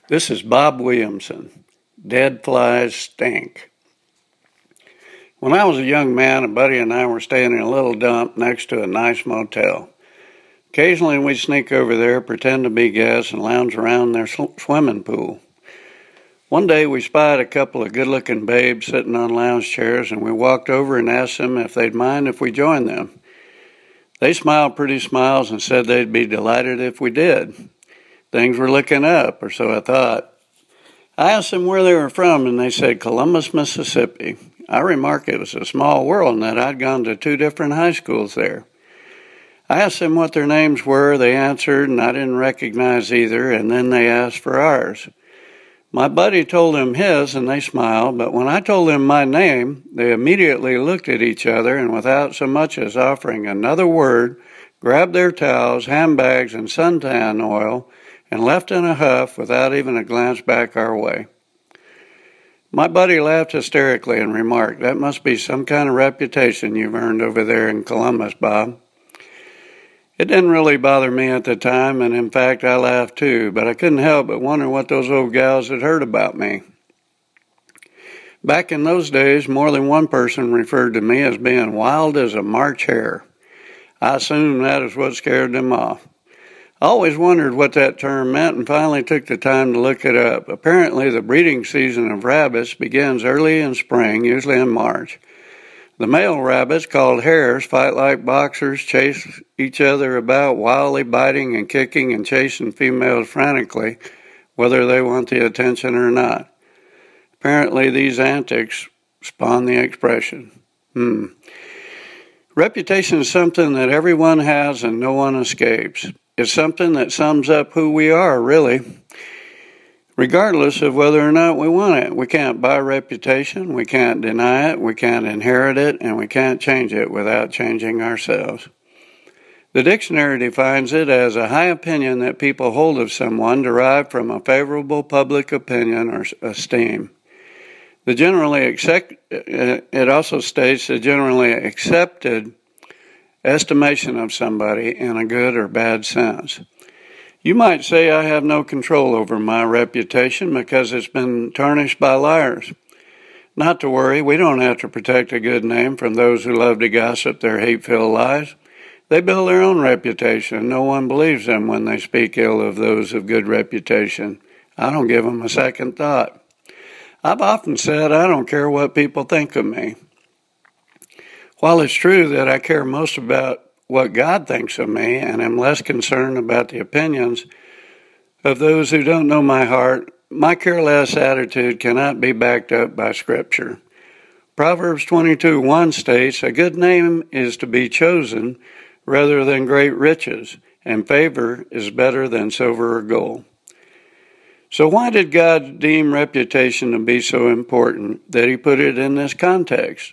This is Bob Williamson. Dead flies stink. When I was a young man, a buddy and I were staying in a little dump next to a nice motel. Occasionally we'd sneak over there, pretend to be guests, and lounge around their swimming pool. One day we spied a couple of good-looking babes sitting on lounge chairs, and we walked over and asked them if they'd mind if we joined them. They smiled pretty smiles and said they'd be delighted if we did. Things were looking up, or so I thought. I asked them where they were from, and they said Columbus, Mississippi. I remarked it was a small world and that I'd gone to 2 different high schools there. I asked them what their names were. They answered, and I didn't recognize either, and then they asked for ours. My buddy told them his, and they smiled, but when I told them my name, they immediately looked at each other, and without so much as offering another word, grabbed their towels, handbags, and suntan oil, and left in a huff without even a glance back our way. My buddy laughed hysterically and remarked, "That must be some kind of reputation you've earned over there in Columbus, Bob." It didn't really bother me at the time, and in fact I laughed too, but I couldn't help but wonder what those old gals had heard about me. Back in those days, more than one person referred to me as being wild as a March hare. I assumed that is what scared them off. I always wondered what that term meant and finally took the time to look it up. Apparently, the breeding season of rabbits begins early in spring, usually in March. The male rabbits, called hares, fight like boxers, chase each other about, wildly biting and kicking and chasing females frantically, whether they want the attention or not. Apparently, these antics spawn the expression. Reputation is something that everyone has and no one escapes. It's something that sums up who we are, really, regardless of whether or not we want it. We can't buy reputation, we can't deny it, we can't inherit it, and we can't change it without changing ourselves. The dictionary defines it as a high opinion that people hold of someone derived from a favorable public opinion or esteem. It also states the generally accepted estimation of somebody in a good or bad sense. You might say I have no control over my reputation because it's been tarnished by liars. Not to worry, we don't have to protect a good name from those who love to gossip their hate-filled lies. They build their own reputation. No one believes them when they speak ill of those of good reputation. I don't give them a second thought. I've often said I don't care what people think of me. While it's true that I care most about what God thinks of me and am less concerned about the opinions of those who don't know my heart, my careless attitude cannot be backed up by Scripture. Proverbs 22:1 states, "A good name is to be chosen rather than great riches, and favor is better than silver or gold." So why did God deem reputation to be so important that He put it in this context?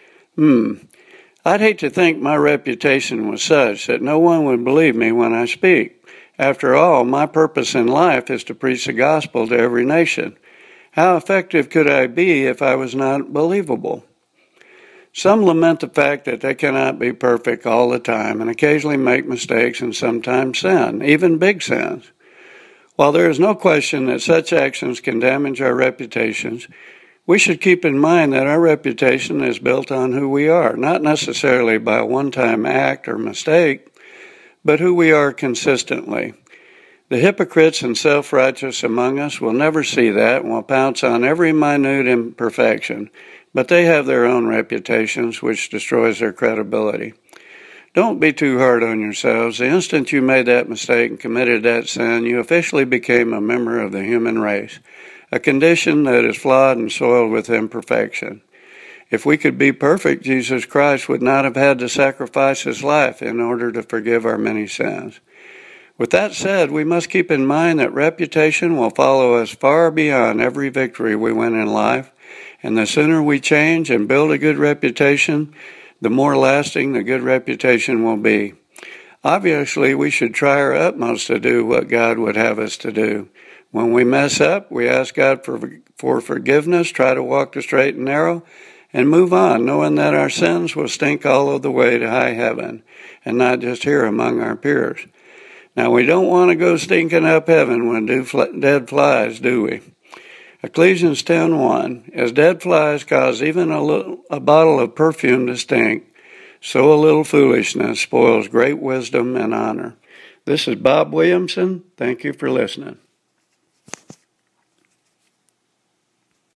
I'd hate to think my reputation was such that no one would believe me when I speak. After all, my purpose in life is to preach the gospel to every nation. How effective could I be if I was not believable? Some lament the fact that they cannot be perfect all the time and occasionally make mistakes and sometimes sin, even big sins. While there is no question that such actions can damage our reputations, we should keep in mind that our reputation is built on who we are, not necessarily by a one-time act or mistake, but who we are consistently. The hypocrites and self-righteous among us will never see that and will pounce on every minute imperfection, but they have their own reputations, which destroys their credibility. Don't be too hard on yourselves. The instant you made that mistake and committed that sin, you officially became a member of the human race, a condition that is flawed and soiled with imperfection. If we could be perfect, Jesus Christ would not have had to sacrifice His life in order to forgive our many sins. With that said, we must keep in mind that reputation will follow us far beyond every victory we win in life, and the sooner we change and build a good reputation, the more lasting the good reputation will be. Obviously, we should try our utmost to do what God would have us to do. When we mess up, we ask God for forgiveness, try to walk the straight and narrow, and move on, knowing that our sins will stink all of the way to high heaven, and not just here among our peers. Now, we don't want to go stinking up heaven when dead flies, do we? Ecclesiastes 10:1, as dead flies cause even a bottle of perfume to stink, so a little foolishness spoils great wisdom and honor. This is Bob Williamson. Thank you for listening.